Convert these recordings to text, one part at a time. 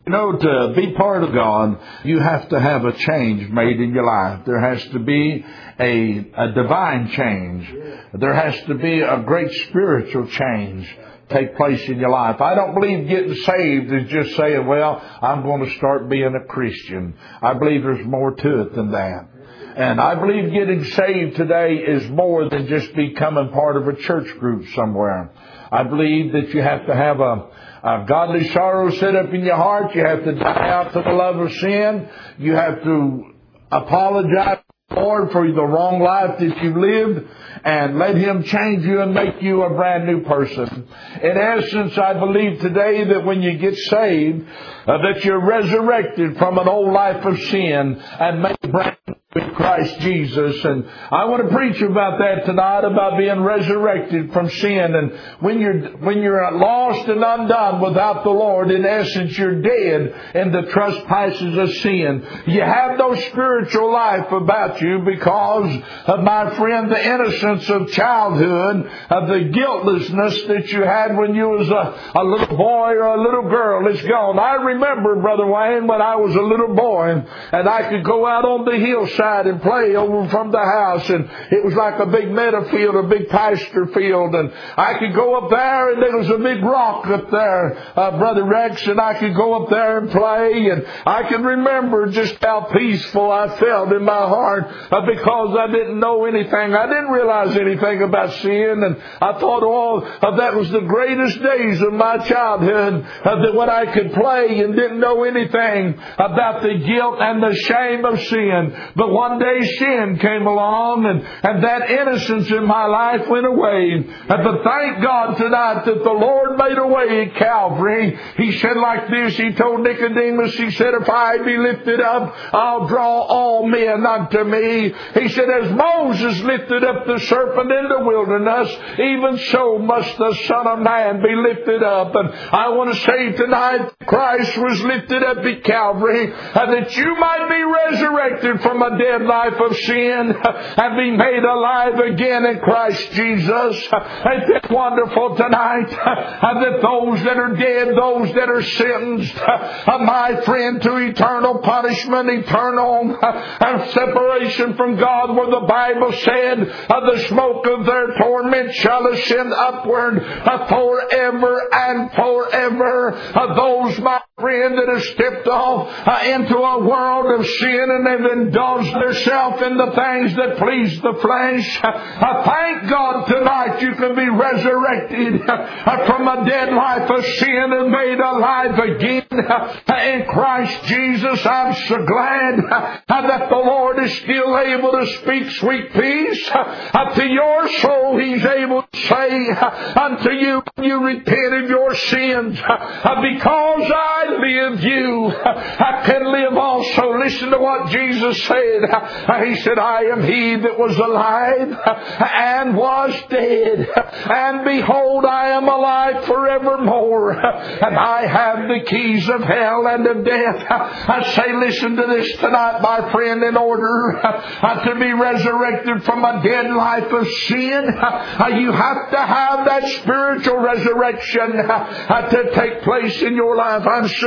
You know, to be part of God, you have to have a change made in your life. There has to be a divine change. There has to be a great spiritual change take place in your life. I don't believe getting saved is just saying, well, I'm going to start being a Christian. I believe there's more to it than that. And I believe getting saved today is more than just becoming part of a church group somewhere. I believe that you have to have a godly sorrow set up in your heart. You have to die out to the love of sin. You have to apologize to the Lord for the wrong life that you've lived and let Him change you and make you a brand new person. In essence, I believe today that when you get saved, that you're resurrected from an old life of sin and made brand new in Christ Jesus. And I want to preach about that tonight, about being resurrected from sin. And when you're lost and undone without the Lord, in essence, you're dead in the trespasses of sin. You have no spiritual life about you because of, my friend, the innocence of childhood, of the guiltlessness that you had when you was a little boy or a little girl. It's gone. I remember, Brother Wayne, when I was a little boy and I could go out on the hillside and play over from the house, and it was like a big meadow field, a big pasture field, and I could go up there and there was a big rock up there, Brother Rex, and I could go up there and play, and I can remember just how peaceful I felt in my heart because I didn't know anything. I didn't realize anything about sin, and I thought, that was the greatest days of my childhood, that when I could play and didn't know anything about the guilt and the shame of sin. But one day sin came along and that innocence in my life went away. But thank God tonight that the Lord made a way at Calvary. He said like this, He told Nicodemus, He said, if I be lifted up, I'll draw all men unto me. He said, as Moses lifted up the serpent in the wilderness, even so must the Son of Man be lifted up. And I want to say tonight, Christ was lifted up at Calvary, that you might be resurrected from a dead life of sin and be made alive again in Christ Jesus. Ain't that wonderful tonight? That those that are dead, those that are sentenced, my friend, to eternal punishment, eternal separation from God, where the Bible said, the smoke of their torment shall ascend upward forever and forever. Those, my friend, that have stepped off into a world of sin and they've indulged themselves in the things that please the flesh. Thank God tonight you can be resurrected from a dead life of sin and made alive again in Christ Jesus. I'm so glad that the Lord is still able to speak sweet peace to your soul. He's able to say unto you, when you repent of your sins, because I live, you can live also. Listen to what Jesus said. He said, I am He that was alive and was dead, and behold, I am alive forevermore, and I have the keys of hell and of death. I say, listen to this tonight, my friend. In order to be resurrected from a dead life of sin, you have to have that spiritual resurrection to take place in your life. I'm so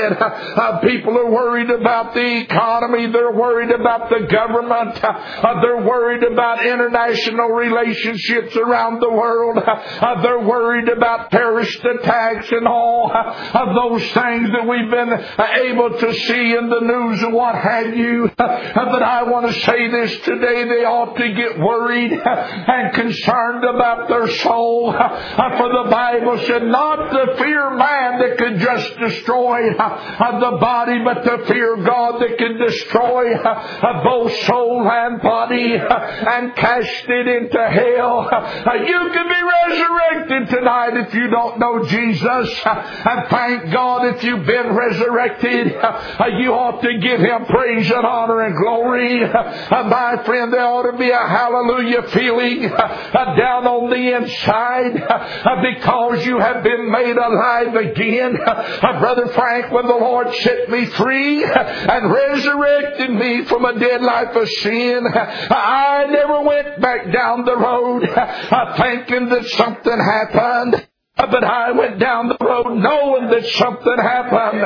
glad people are worried about the economy. They're worried about the government. They're worried about international relationships around the world. They're worried about terrorist attacks and all of those things that we've been able to see in the news and what have you. But I want to say this today. They ought to get worried and concerned about their soul. For the Bible said not to fear man that could just destroy the body, but to fear God that can destroy both soul and body and cast it into hell. You can be resurrected tonight if you don't know Jesus. And thank God if you've been resurrected. You ought to give Him praise and honor and glory. My friend, there ought to be a hallelujah feeling down on the inside because you have been made alive again. Brother Frank, when the Lord set me free and resurrected me from a dead life of sin, I never went back down the road thinking that something happened. But I went down the road knowing that something happened.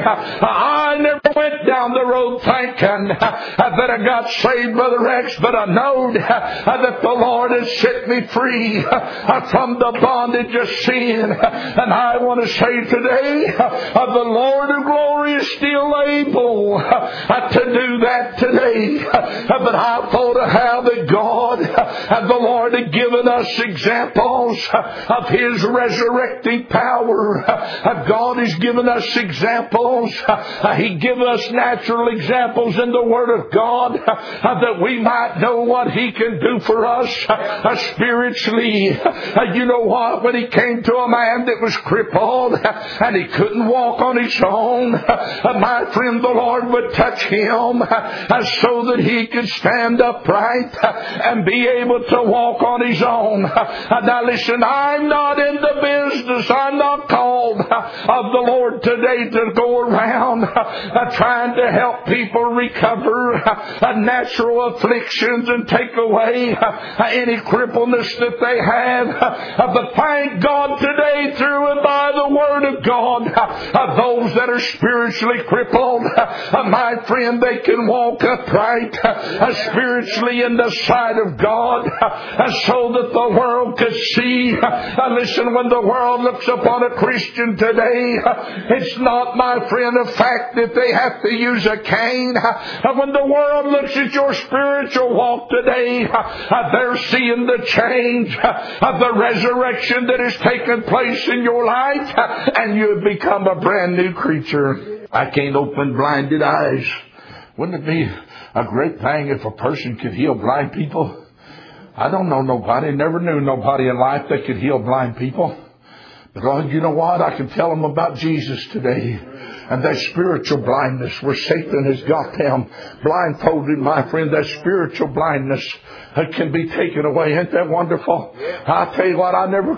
I never went down the road thinking that I got saved, Brother Rex, but I know that the Lord has set me free from the bondage of sin. And I want to say today, the Lord of glory is still able to do that today. But I thought of how that God and the Lord had given us examples of His resurrecting power. God has given us examples. He gives us natural examples in the Word of God that we might know what He can do for us spiritually. You know what? When He came to a man that was crippled and he couldn't walk on his own, my friend, the Lord would touch him so that he could stand upright and be able to walk on his own. Now listen, I'm not in the business. I'm not called of the Lord today to go around trying to help people recover natural afflictions and take away any crippleness that they have. But thank God today, through and by the Word of God, those that are spiritually crippled, my friend, they can walk upright spiritually in the sight of God, so that the world could see. Listen, when the world looks upon a Christian today, it's not, my friend, a fact that they have to use a cane. When the world looks at your spiritual walk today, they're seeing the change of the resurrection that has taken place in your life, and you have become a brand new creature. I can't open blinded eyes. Wouldn't it be a great thing if a person could heal blind people? I don't know nobody, never knew nobody in life that could heal blind people. But Lord, you know what? I can tell them about Jesus today. And that spiritual blindness where Satan has got them blindfolded, my friend, that spiritual blindness can be taken away. Ain't that wonderful? I tell you what, I never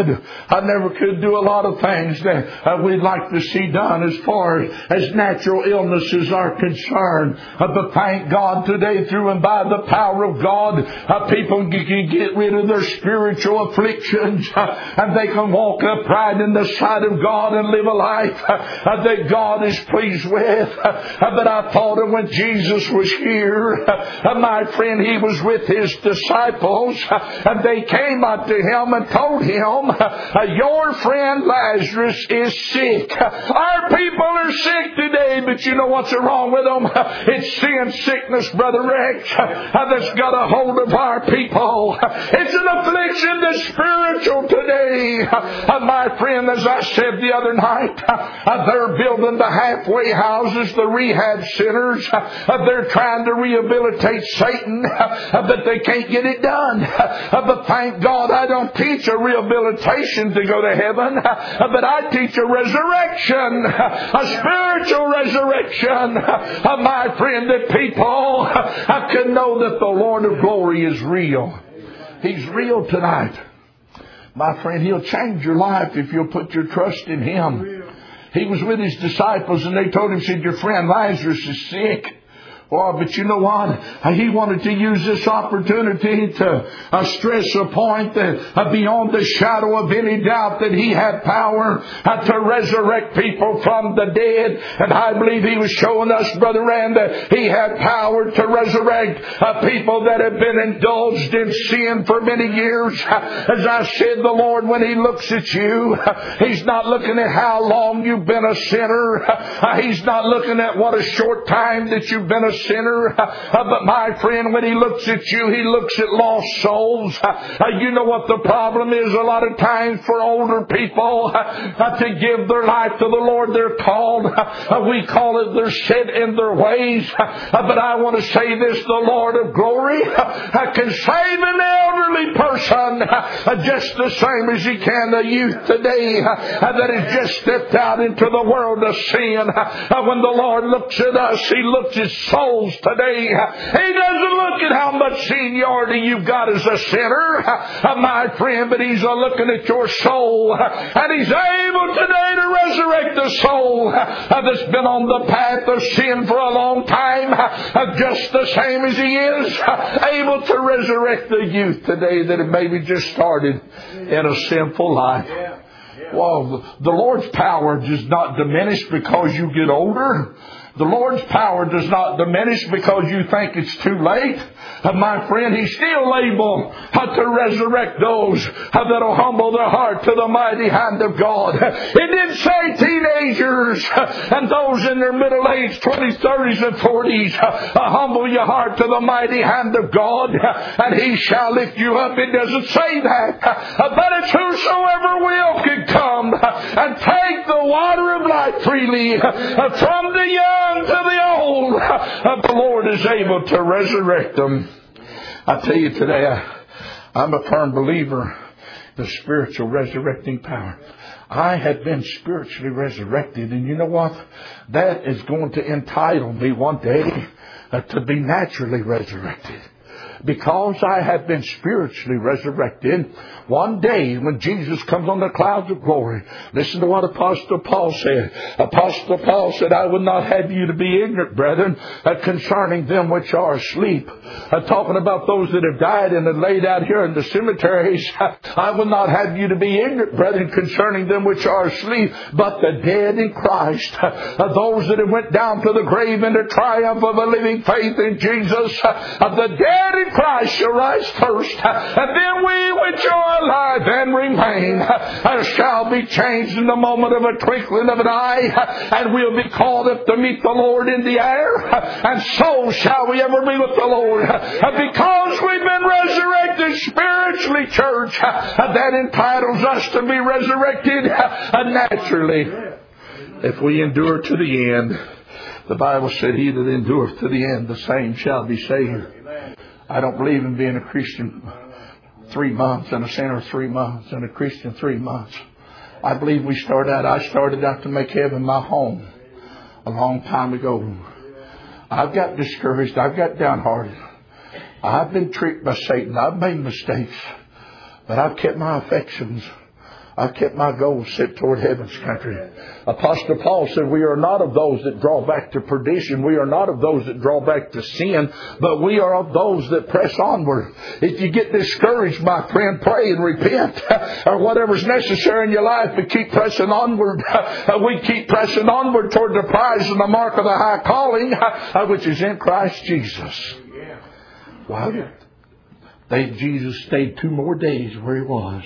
could do a lot of things that we'd like to see done as far as natural illnesses are concerned. But thank God today, through and by the power of God, people can get rid of their spiritual afflictions and they can walk upright in the sight of God and live a life that God is pleased with. But I thought of when Jesus was here, my friend, He was with His disciples, and they came unto Him and told Him, your friend Lazarus is sick. Our people are sick today, but you know what's wrong with them? It's sin sickness, Brother Rex, that's got a hold of our people. It's an affliction that's spiritual today. My friend, as I said the other night, they're building the halfway houses, the rehab centers. They're trying to rehabilitate Satan, but they can't get it done. But thank God I don't teach a rehabilitation to go to heaven, but I teach a resurrection, a spiritual resurrection. My friend, that people can know that the Lord of glory is real. He's real tonight. My friend, He'll change your life if you'll put your trust in Him. He was with His disciples and they told Him, said, your friend Lazarus is sick. Oh, but you know what? He wanted to use this opportunity to stress a point that beyond the shadow of any doubt that He had power to resurrect people from the dead. And I believe He was showing us, Brother Rand, that He had power to resurrect people that have been indulged in sin for many years. As I said, the Lord, when He looks at you, He's not looking at how long you've been a sinner. He's not looking at what a short time that you've been a sinner. But my friend, when He looks at you, He looks at lost souls. You know what the problem is a lot of times for older people to give their life to the Lord. They're called, we call it, they're set in their ways. But I want to say this, the Lord of glory can save an elderly person just the same as He can a youth today that has just stepped out into the world of sin. When the Lord looks at us, He looks at souls today. He doesn't look at how much seniority you've got as a sinner, my friend, but He's looking at your soul. And He's able today to resurrect the soul that's been on the path of sin for a long time, just the same as He is able to resurrect the youth today that have maybe just started in a sinful life. Well, the Lord's power does not diminish because you get older. The Lord's power does not diminish because you think it's too late. My friend, He's still able to resurrect those that will humble their heart to the mighty hand of God. It didn't say teenagers and those in their middle age, 20s, 30s, and 40s, humble your heart to the mighty hand of God, and He shall lift you up. It doesn't say that. But it's whosoever will can come and take the water of life freely from the young to the old. The Lord is able to resurrect them. I tell you today, I'm a firm believer in the spiritual resurrecting power. I have been spiritually resurrected, and you know what? That is going to entitle me one day to be naturally resurrected. Because I have been spiritually resurrected, one day when Jesus comes on the clouds of glory, listen to what Apostle Paul said. Apostle Paul said, I would not have you to be ignorant, brethren, concerning them which are asleep. Talking about those that have died and are laid out here in the cemeteries. I will not have you to be ignorant, brethren, concerning them which are asleep, but the dead in Christ. Those that have went down to the grave in the triumph of a living faith in Jesus. The dead in Christ shall rise first, and then we which are alive and remain shall be changed in the moment of a twinkling of an eye, and we'll be called up to meet the Lord in the air, and so shall we ever be with the Lord. Because we've been resurrected spiritually, church, that entitles us to be resurrected naturally. If we endure to the end, the Bible said, he that endureth to the end, the same shall be saved. I don't believe in being a Christian 3 months and a sinner 3 months and a Christian 3 months. I believe I started out to make heaven my home a long time ago. I've got discouraged. I've got downhearted. I've been tricked by Satan. I've made mistakes. But I've kept my affections. I've kept my goals set toward heaven's country. Apostle Paul said, we are not of those that draw back to perdition. We are not of those that draw back to sin, but we are of those that press onward. If you get discouraged, my friend, pray and repent, or whatever's necessary in your life, but keep pressing onward. We keep pressing onward toward the prize and the mark of the high calling, which is in Christ Jesus. Wow. Jesus stayed 2 more days where He was.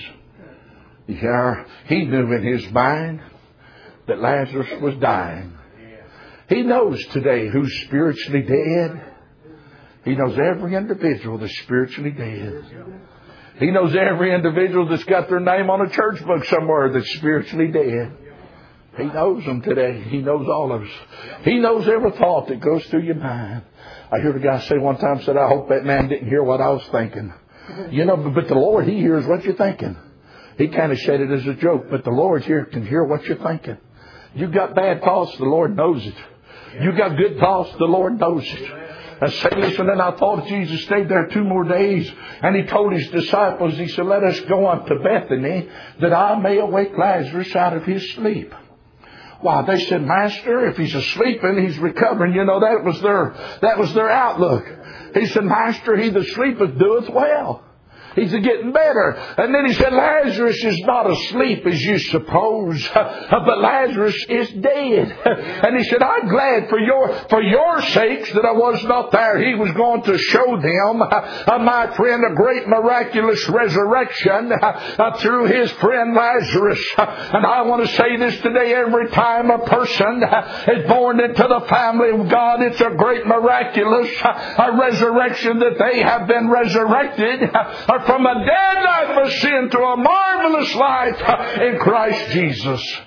He knew in His mind that Lazarus was dying. He knows today who's spiritually dead. He knows every individual that's spiritually dead. He knows every individual that's got their name on a church book somewhere that's spiritually dead. He knows them today. He knows all of us. He knows every thought that goes through your mind. I heard a guy say one time, said, I hope that man didn't hear what I was thinking. But the Lord, He hears what you're thinking. He kind of said it as a joke, but the Lord here can hear what you're thinking. You got bad thoughts, the Lord knows it. You got good thoughts, the Lord knows it. I say, listen, and I thought Jesus stayed there 2 more days, and He told His disciples, He said, let us go unto Bethany, that I may awake Lazarus out of his sleep. Why, they said, Master, if he's asleep and he's recovering, that was their outlook. He said, Master, he that sleepeth doeth well. He's getting better. And then He said, Lazarus is not asleep as you suppose, but Lazarus is dead. And He said, I'm glad for your sakes that I was not there. He was going to show them, my friend, a great miraculous resurrection through His friend Lazarus. And I want to say this today, every time a person is born into the family of God, it's a great miraculous resurrection that they have been resurrected from a dead life of sin to a marvelous life in Christ Jesus.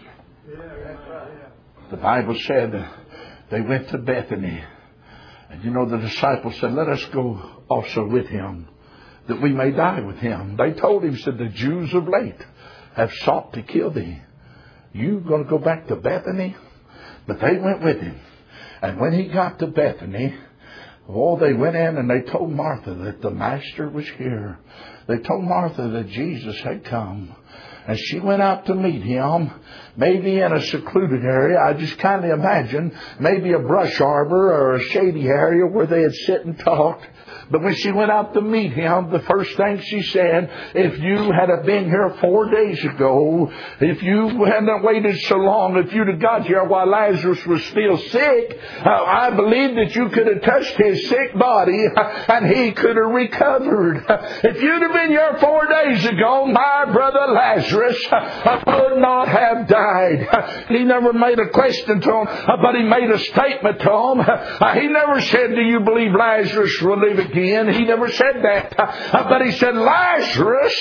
The Bible said they went to Bethany. And the disciples said, let us go also with Him, that we may die with Him. They told Him, said, the Jews of late have sought to kill Thee. You going to go back to Bethany? But they went with Him. And when He got to Bethany, they went in and they told Martha that the Master was here. They told Martha that Jesus had come. And she went out to meet him, maybe in a secluded area. I just kind of imagine maybe a brush arbor or a shady area where they had sit and talked. But when she went out to meet him, the first thing she said, if you had been here 4 days ago, if you hadn't waited so long, if you'd have got here while Lazarus was still sick, I believe that you could have touched his sick body and he could have recovered. If you'd have been here 4 days ago, my brother Lazarus would not have died. He never made a question to him, but he made a statement to him. He never said, do you believe Lazarus will live again? He never said that. But he said, Lazarus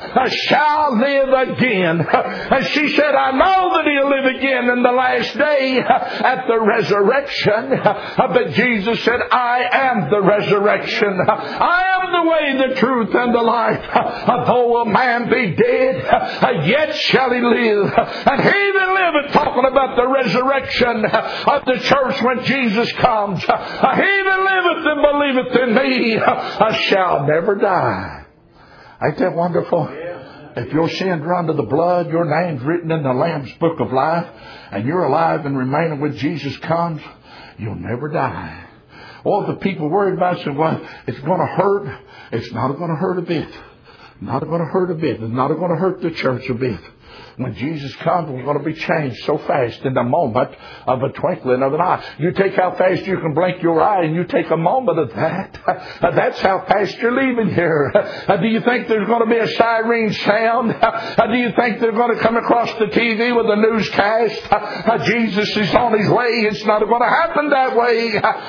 shall live again. And she said, I know that he'll live again in the last day at the resurrection. But Jesus said, I am the resurrection. I am the way, the truth, and the life. Though a man be dead, yet shall he live. And he that liveth, talking about the resurrection of the church when Jesus comes, he that liveth and believeth in me shall never die. Ain't that wonderful? If your sins are under the blood, your name's written in the Lamb's book of life, and you're alive and remaining when Jesus comes, you'll never die. All the people worried about saying, well, it's going to hurt. It's not going to hurt a bit. Not going to hurt a bit. It's not going to hurt the church a bit. When Jesus comes, we're going to be changed so fast in the moment of a twinkling of an eye. You take how fast you can blink your eye, and you take a moment of that. That's how fast you're leaving here. Do you think there's going to be a siren sound? Do you think they're going to come across the TV with a newscast? Jesus is on his way. It's not going to happen that way.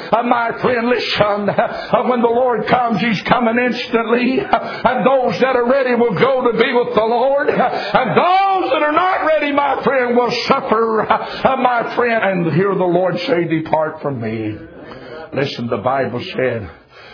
My friend, listen. When the Lord comes, he's coming instantly. And those that are ready will go to be with the Lord. And those that are not ready, my friend, will suffer, my friend. And hear the Lord say, depart from me. Listen, the Bible said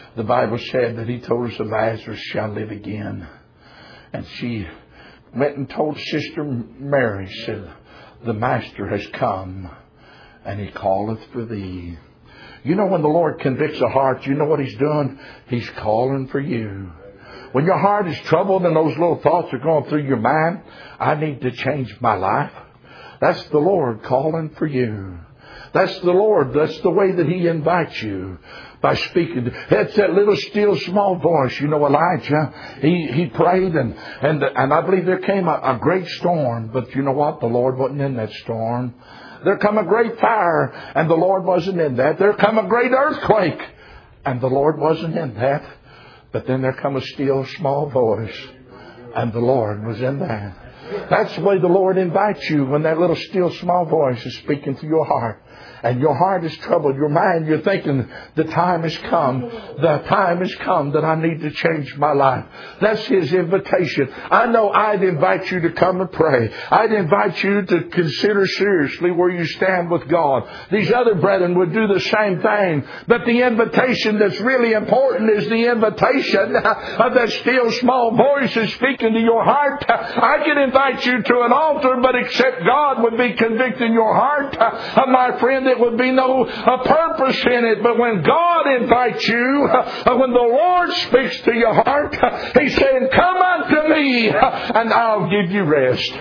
that he told us that Lazarus shall live again. And she went and told Sister Mary, said, the Master has come, and he calleth for thee. You know, when the Lord convicts a heart, you know what he's doing? He's calling for you. When your heart is troubled and those little thoughts are going through your mind, I need to change my life. That's the Lord calling for you. That's the Lord. That's the way that he invites you, by speaking. That's that little still small voice. You know, Elijah, he prayed and I believe there came a great storm. But you know what? The Lord wasn't in that storm. There come a great fire and the Lord wasn't in that. There come a great earthquake and the Lord wasn't in that. But then there come a still small voice, and the Lord was in that. That's the way the Lord invites you, when that little still small voice is speaking to your heart. And your heart is troubled. Your mind, you're thinking, the time has come. The time has come that I need to change my life. That's his invitation. I know I'd invite you to come and pray. I'd invite you to consider seriously where you stand with God. These other brethren would do the same thing. But the invitation that's really important is the invitation of that still small voice is speaking to your heart. I could invite you to an altar, but except God would be convicting your heart, my friend, there would be no purpose in it. But when God invites you, when the Lord speaks to your heart, he's saying, come unto me and I'll give you rest.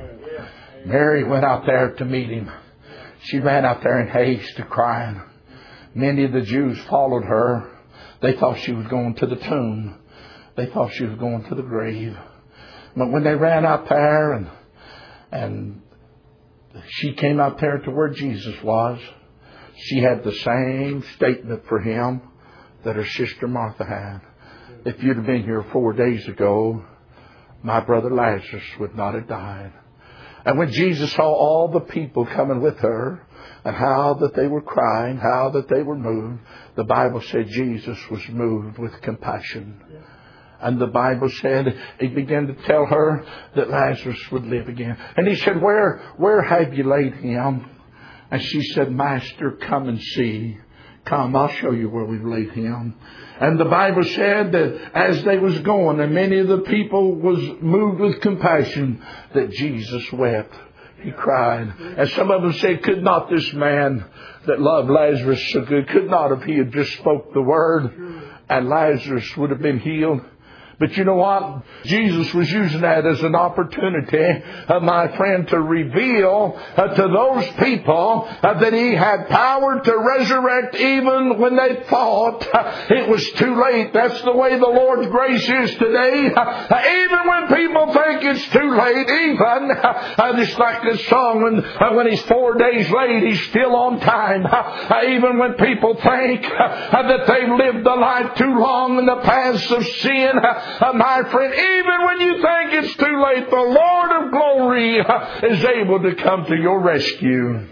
Mary went out there to meet him. She ran out there in haste, crying. Many of the Jews followed her. They thought she was going to the tomb. They thought she was going to the grave. But when they ran out there and she came out there to where Jesus was, she had the same statement for him that her sister Martha had. If you'd have been here 4 days ago, my brother Lazarus would not have died. And when Jesus saw all the people coming with her, and how that they were crying, how that they were moved, the Bible said Jesus was moved with compassion. And the Bible said he began to tell her that Lazarus would live again. And he said, where have you laid him? And she said, Master, come and see. Come, I'll show you where we've laid him. And the Bible said that as they was going, and many of the people was moved with compassion, that Jesus wept. He cried. And some of them said, could not this man that loved Lazarus so good, could not if he had just spoke the word, and Lazarus would have been healed? But you know what? Jesus was using that as an opportunity, my friend, to reveal to those people that He had power to resurrect even when they thought it was too late. That's the way the Lord's grace is today. Even when people think it's too late, even just like this song, when He's 4 days late, He's still on time. Even when people think that they've lived a life too long in the paths of sin, my friend, even when you think it's too late, the Lord of glory is able to come to your rescue.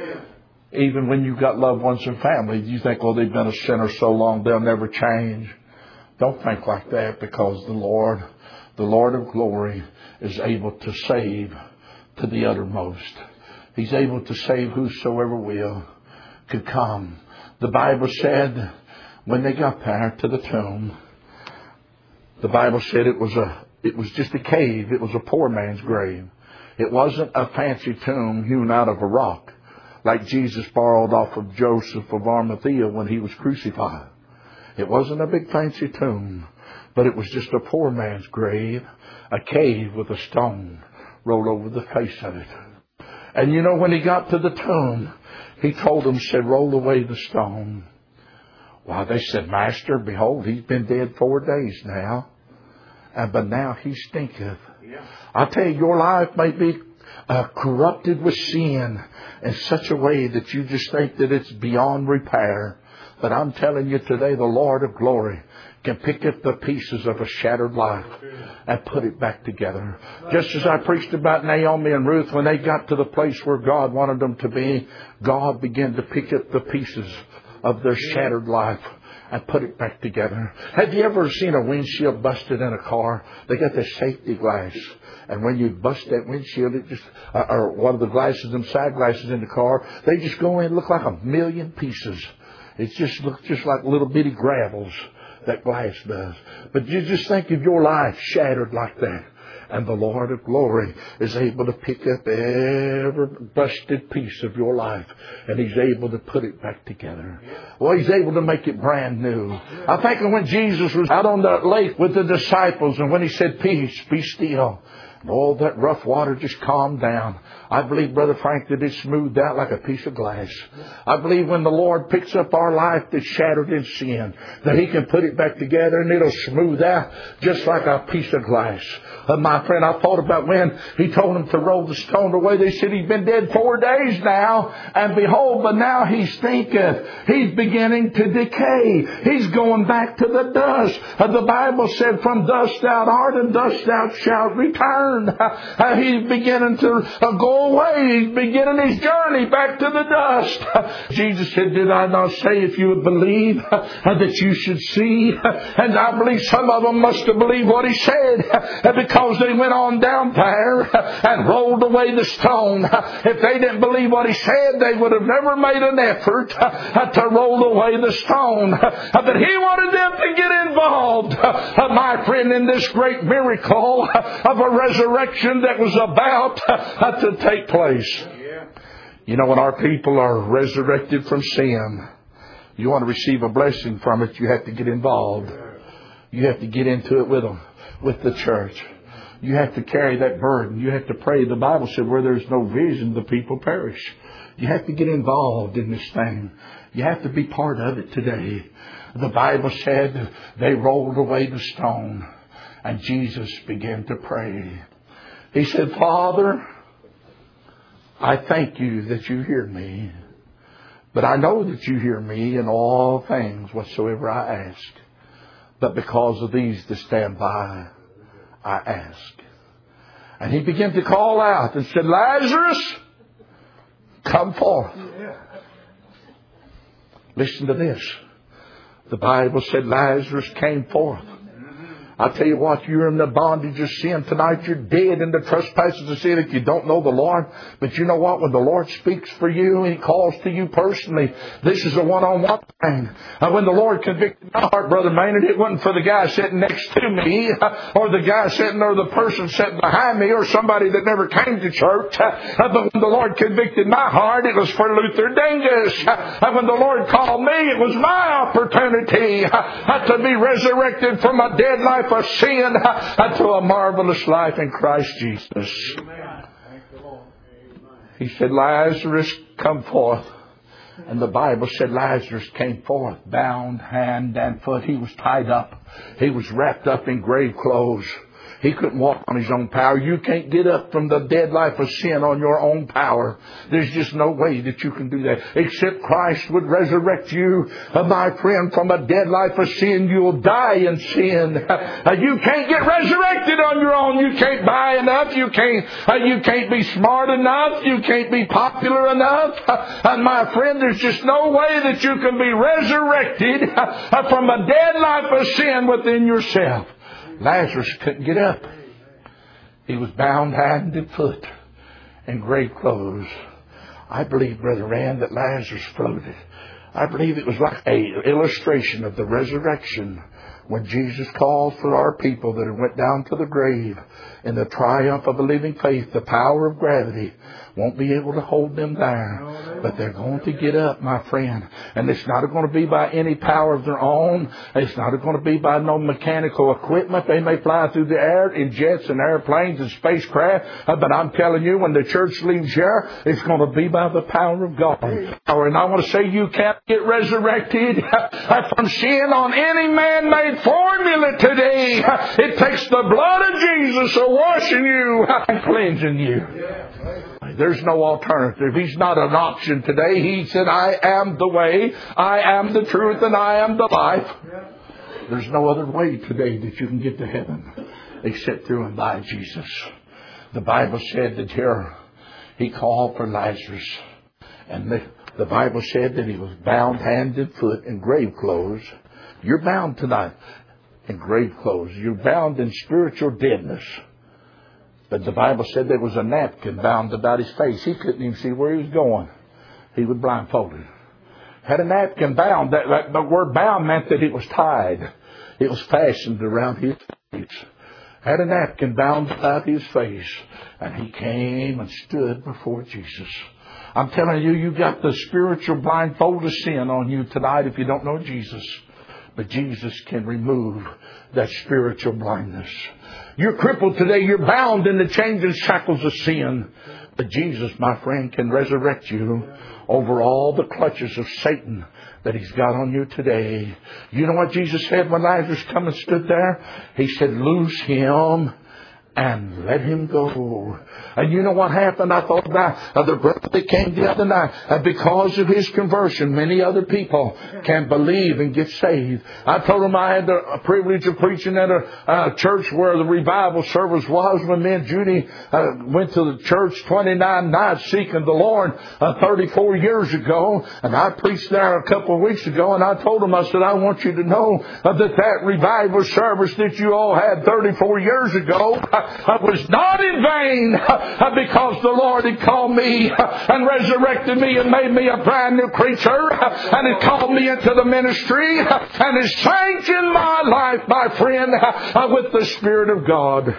Even when you've got loved ones and family, you think, oh, they've been a sinner so long, they'll never change. Don't think like that, because the Lord of glory is able to save to the uttermost. He's able to save whosoever will could come. The Bible said when they got there to the tomb, the Bible said it was just a cave. It was a poor man's grave. It wasn't a fancy tomb hewn out of a rock like Jesus borrowed off of Joseph of Arimathea when he was crucified. It wasn't a big fancy tomb, but it was just a poor man's grave, a cave with a stone rolled over the face of it. And you know, when he got to the tomb, he told them, said, roll away the stone. Why, they said, Master, behold, he's been dead 4 days now, but now he stinketh. Yeah. I tell you, your life may be corrupted with sin in such a way that you just think that it's beyond repair. But I'm telling you today, the Lord of glory can pick up the pieces of a shattered life and put it back together. Just as I preached about Naomi and Ruth, when they got to the place where God wanted them to be, God began to pick up the pieces of their shattered life and put it back together. Have you ever seen a windshield busted in a car? They got the safety glass. And when you bust that windshield, it just, or one of the glasses, them side glasses in the car, they just go in and look like a million pieces. It just looks just like little bitty gravels, that glass does. But you just think of your life shattered like that. And the Lord of glory is able to pick up every busted piece of your life, and He's able to put it back together. Well, He's able to make it brand new. I think when Jesus was out on the lake with the disciples, and when He said, peace, be still, and all that rough water just calmed down. I believe, Brother Frank, that it smoothed out like a piece of glass. I believe when the Lord picks up our life that's shattered in sin, that He can put it back together and it'll smooth out just like a piece of glass. My friend, I thought about when He told them to roll the stone away. They said, he's been dead 4 days now, and behold, but now he stinketh. He's beginning to decay. He's going back to the dust. The Bible said, from dust thou art, and dust thou shalt return. He's beginning to go away. He's beginning his journey back to the dust. Jesus said, did I not say if you would believe that you should see? And I believe some of them must have believed what He said, because they went on down there and rolled away the stone. If they didn't believe what He said, they would have never made an effort to roll away the stone. But He wanted them to get involved, my friend, in this great miracle of a resurrection that was about to take place. You know, when our people are resurrected from sin, you want to receive a blessing from it, you have to get involved. You have to get into it with them, with the church. You have to carry that burden. You have to pray. The Bible said where there's no vision, the people perish. You have to get involved in this thing. You have to be part of it today. The Bible said they rolled away the stone, and Jesus began to pray. He said, Father, I thank you that you hear me, but I know that you hear me in all things whatsoever I ask. But because of these that stand by, I ask. And He began to call out and said, Lazarus, come forth. Listen to this. The Bible said Lazarus came forth. I tell you what, you're in the bondage of sin tonight. You're dead in the trespasses of sin if you don't know the Lord. But you know what? When the Lord speaks for you and He calls to you personally, this is a one-on-one thing. When the Lord convicted my heart, Brother Maynard, it wasn't for the guy sitting next to me, or the guy sitting, or the person sitting behind me, or somebody that never came to church. But when the Lord convicted my heart, it was for Luther Dingus. When the Lord called me, it was my opportunity to be resurrected from a dead life life of sin to a marvelous life in Christ Jesus. He said, Lazarus, come forth. And the Bible said Lazarus came forth, bound hand and foot. He was tied up. He was wrapped up in grave clothes. He couldn't walk on his own power. You can't get up from the dead life of sin on your own power. There's just no way that you can do that. Except Christ would resurrect you, my friend, from a dead life of sin. You'll die in sin. You can't get resurrected on your own. You can't buy enough. You can't be smart enough. You can't be popular enough. And my friend, there's just no way that you can be resurrected from a dead life of sin within yourself. Lazarus couldn't get up. He was bound hand and foot in grave clothes. I believe, Brother Rand, that Lazarus floated. I believe it was like an illustration of the resurrection when Jesus called for our people that went down to the grave. In the triumph of a living faith, the power of gravity won't be able to hold them down. But they're going to get up, my friend. And it's not going to be by any power of their own. It's not going to be by no mechanical equipment. They may fly through the air in jets and airplanes and spacecraft. But I'm telling you, when the church leaves here, it's going to be by the power of God. And I want to say you can't get resurrected from sin on any man-made formula today. It takes the blood of Jesus washing you and cleansing you. There's no alternative. He's not an option today. He said, I am the way, I am the truth, and I am the life. There's no other way today that you can get to heaven except through and by Jesus. The Bible said that here he called for Lazarus. And the Bible said that he was bound hand and foot in grave clothes. You're bound tonight in grave clothes. You're bound in spiritual deadness. But the Bible said there was a napkin bound about his face. He couldn't even see where he was going. He was blindfolded. Had a napkin bound. The word bound meant that it was tied. It was fastened around his face. Had a napkin bound about his face. And he came and stood before Jesus. I'm telling you, you got the spiritual blindfold of sin on you tonight if you don't know Jesus. But Jesus can remove that spiritual blindness. You're crippled today. You're bound in the chains and shackles of sin. But Jesus, my friend, can resurrect you over all the clutches of Satan that he's got on you today. You know what Jesus said when Lazarus come and stood there? He said, loose him and let him go. And you know what happened? I thought about the brother that came the other night. Because of his conversion, many other people can believe and get saved. I told him I had the privilege of preaching at a church where the revival service was when me and Judy went to the church 29 nights seeking the Lord 34 years ago. And I preached there a couple of weeks ago, and I told him, I said, I want you to know that revival service that you all had 34 years ago was not in vain, because the Lord had called me and resurrected me and made me a brand new creature, and had called me into the ministry and has sanctioned my life, my friend, with the Spirit of God.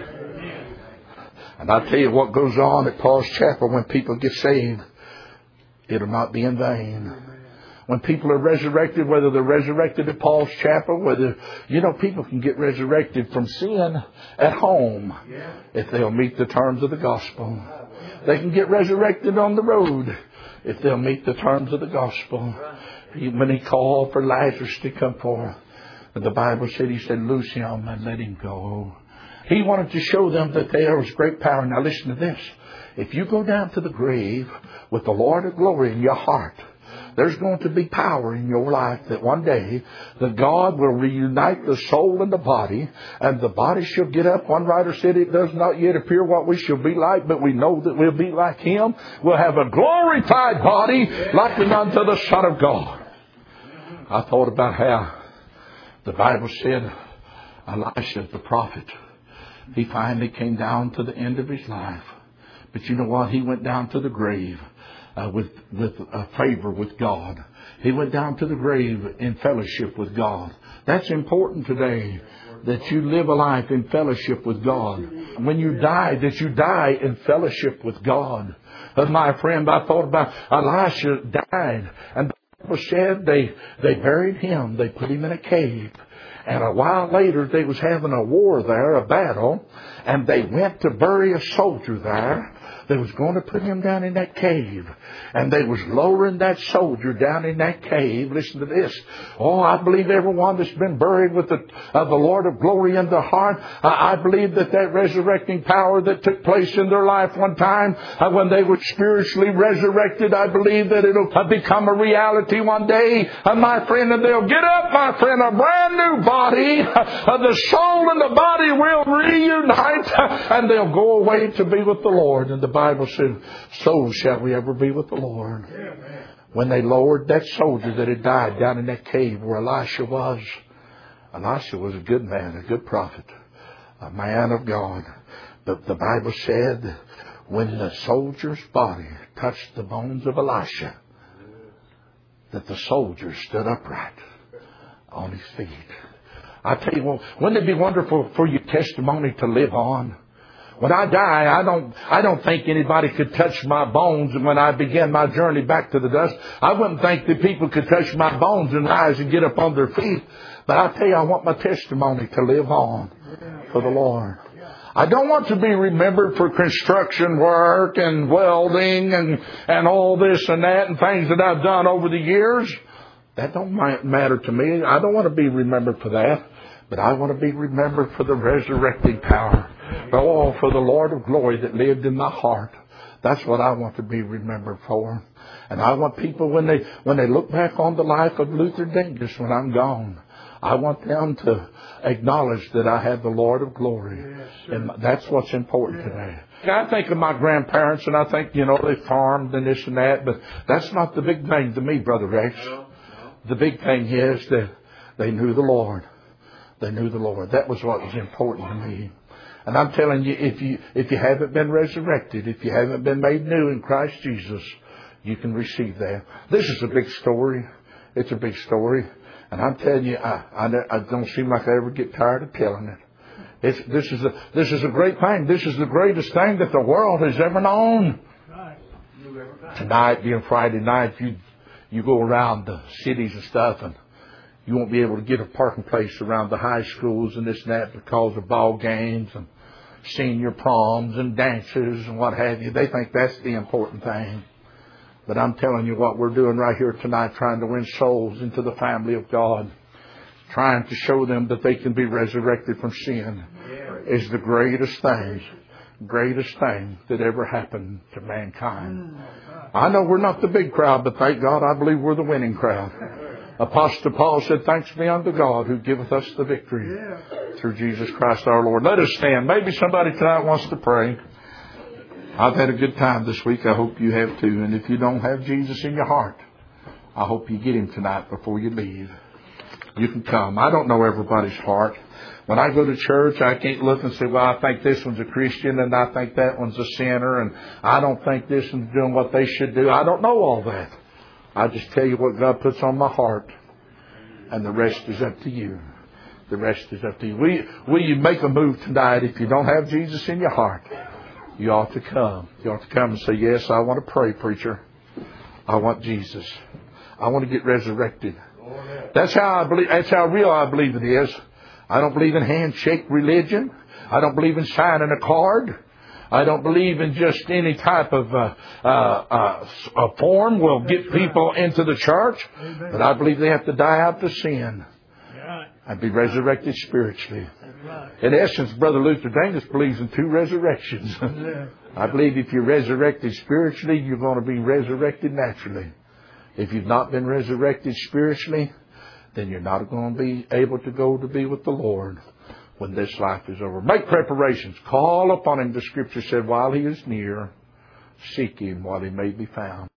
And I tell you what goes on at Paul's Chapel when people get saved, it'll not be in vain. When people are resurrected, whether they're resurrected at Paul's Chapel, people can get resurrected from sin at home if they'll meet the terms of the gospel. They can get resurrected on the road if they'll meet the terms of the gospel. When he called for Lazarus to come forth, the Bible said, he said, loose him and let him go. He wanted to show them that there was great power. Now listen to this. If you go down to the grave with the Lord of glory in your heart, there's going to be power in your life that one day that God will reunite the soul and the body, and the body shall get up. One writer said it does not yet appear what we shall be like, but we know that we'll be like Him. We'll have a glorified body likened unto the Son of God. I thought about how the Bible said Elisha, the prophet, he finally came down to the end of his life. But you know what? He went down to the grave with favor with God. He went down to the grave in fellowship with God. That's important today, that you live a life in fellowship with God. When you die, that you die in fellowship with God. My friend, I thought about Elisha died, and the Bible said they buried him. They put him in a cave. And a while later, they was having a war there, a battle, and they went to bury a soldier there. They was going to put him down in that cave. And they was lowering that soldier down in that cave. Listen to this. Oh, I believe everyone that's been buried with the Lord of glory in their heart, I believe that resurrecting power that took place in their life one time, when they were spiritually resurrected, I believe that it'll become a reality one day, my friend, and they'll get up, my friend, a brand new body. The soul and the body will reunite, and they'll go away to be with the Lord. And the Bible said, so shall we ever be with the Lord. When they lowered that soldier that had died down in that cave where Elisha was a good man, a good prophet, a man of God. The Bible said, when the soldier's body touched the bones of Elisha, that the soldier stood upright on his feet. I tell you what, wouldn't it be wonderful for your testimony to live on? When I die, I don't think anybody could touch my bones. And when I began my journey back to the dust, I wouldn't think that people could touch my bones and rise and get up on their feet. But I tell you, I want my testimony to live on for the Lord. I don't want to be remembered for construction work and welding and all this and that and things that I've done over the years. That don't matter to me. I don't want to be remembered for that. But I want to be remembered for the resurrecting power. Oh, for the Lord of glory that lived in my heart. That's what I want to be remembered for. And I want people, when they look back on the life of Luther Dingess when I'm gone, I want them to acknowledge that I had the Lord of glory. Yes, and that's what's important today. I think of my grandparents, and I think, they farmed and this and that, but that's not the big thing to me, Brother Rex. The big thing is that they knew the Lord. They knew the Lord. That was what was important to me. And I'm telling you, if you haven't been resurrected, if you haven't been made new in Christ Jesus, you can receive that. This is a big story. It's a big story. And I'm telling you, I don't seem like I ever get tired of telling it. This is a great thing. This is the greatest thing that the world has ever known. Tonight, being Friday night, you go around the cities and stuff, and you won't be able to get a parking place around the high schools and this and that because of ball games and senior proms and dances and what have you. They think that's the important thing. But I'm telling you what we're doing right here tonight, trying to win souls into the family of God, trying to show them that they can be resurrected from sin, is the greatest thing that ever happened to mankind. I know we're not the big crowd, but thank God I believe we're the winning crowd. Apostle Paul said, thanks be unto God who giveth us the victory through Jesus Christ our Lord. Let us stand. Maybe somebody tonight wants to pray. I've had a good time this week. I hope you have too. And if you don't have Jesus in your heart, I hope you get Him tonight before you leave. You can come. I don't know everybody's heart. When I go to church, I can't look and say, well, I think this one's a Christian and I think that one's a sinner and I don't think this one's doing what they should do. I don't know all that. I just tell you what God puts on my heart, and the rest is up to you. The rest is up to you. Will you make a move tonight? If you don't have Jesus in your heart, you ought to come. You ought to come and say, yes, I want to pray, preacher. I want Jesus. I want to get resurrected. That's how I believe. That's how real I believe it is. I don't believe in handshake religion. I don't believe in signing a card. I don't believe in just any type of a form will get people into the church. But I believe they have to die out to sin and be resurrected spiritually. In essence, Brother Luther Dingess believes in two resurrections. I believe if you're resurrected spiritually, you're going to be resurrected naturally. If you've not been resurrected spiritually, then you're not going to be able to go to be with the Lord when this life is over. Make preparations. Call upon Him, the Scripture said, while He is near. Seek Him while He may be found.